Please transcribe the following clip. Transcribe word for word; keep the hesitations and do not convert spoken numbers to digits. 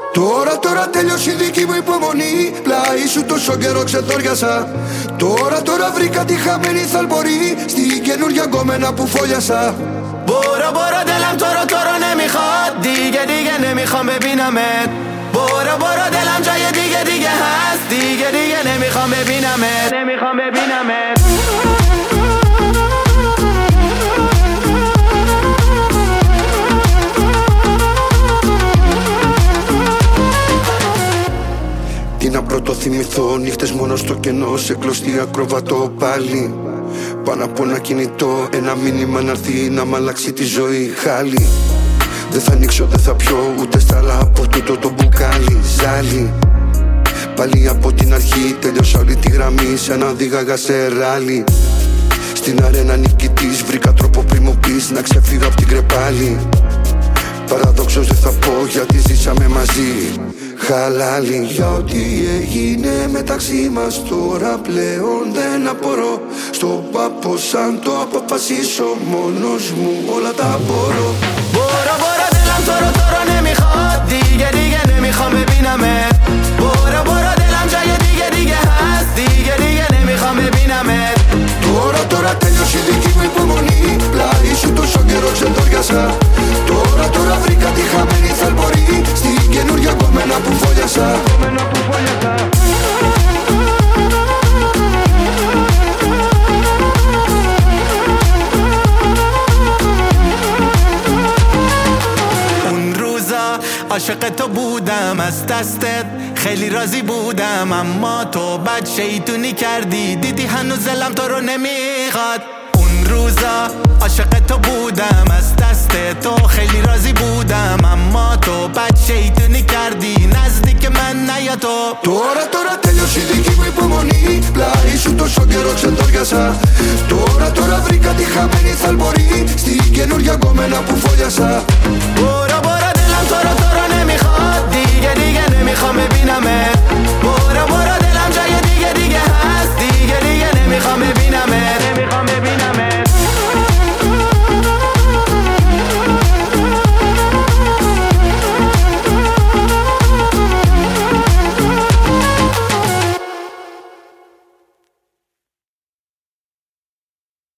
Τώρα, τώρα τέλειωσε η δική μου υπομονή. Πλάι σου τόσο καιρό ξεθόριασα. Τώρα, τώρα βρήκα τη χαμένη θαλπορή στην καινούργια γκόμενα που φόλιασα. برو برو دلم تو رو تو رو نمیخواد دیگه دیگه نمیخوام ببینمت برو برو دلم جای دیگه دیگه هست دیگه دیگه نمیخوام ببینمت نمیخوام ببینمت Τι να πρώτο θυμηθώ, νύχτες μόνο στο κενό, σε κλωστή ακροβατό πάλι. Πάνω από ένα κινητό, ένα μήνυμα να έρθει να μ' αλλάξει τη ζωή. Χάλι, δεν θα ανοίξω, δεν θα πιω ούτε στάλα από τούτο το μπουκάλι. Ζάλι, πάλι από την αρχή τέλειωσα όλη τη γραμμή σαν να οδήγαγα σε ράλι. Στην αρένα νικητής βρήκα τρόπο πριν μου πεις να ξεφύγω απ' την κρεπάλη. Παραδόξως δεν θα πω γιατί ζήσαμε μαζί. Χαλάλι, για ό,τι έγινε μεταξύ μας τώρα πλέον δεν απορώ. Στο πάπο σαν το αποφασίσω μόνος μου όλα τα μπορώ. برو برو دلم تو رو تو رو نمیخواد دیگه دیگه نمیخوام ببینمت برو برو دلم جای دیگه دیگه هست دیگه دیگه نمیخوام ببینمت Τώρα τώρα τέλειωσε η δική μου υπομονή. Πλάι σου τόσο καιρό ξεντόριασα. Τώρα τώρα βρήκα τη χαμένη θαλπορή στην καινούργια γκόμενα που φόλιασα. عاشق تو بودم از دستت خیلی راضی بودم اما تو بد شیطونی کردی دیدی هنوز دلم تو رو نمیخواد اون روزا عاشق تو بودم از دست تو خیلی راضی بودم اما تو بد شیطونی کردی نزدیک من نیا تو Τώρα τώρα τέλειωσε η δική μου υπομονή. Πλάι σου τόσο καιρό ξεντόριασα. Τώρα τώρα βρήκα τη χαμένη θαλπορή στην καινούργια γκόμενα που φόλιασα. برو برو دلم تو رو تو رو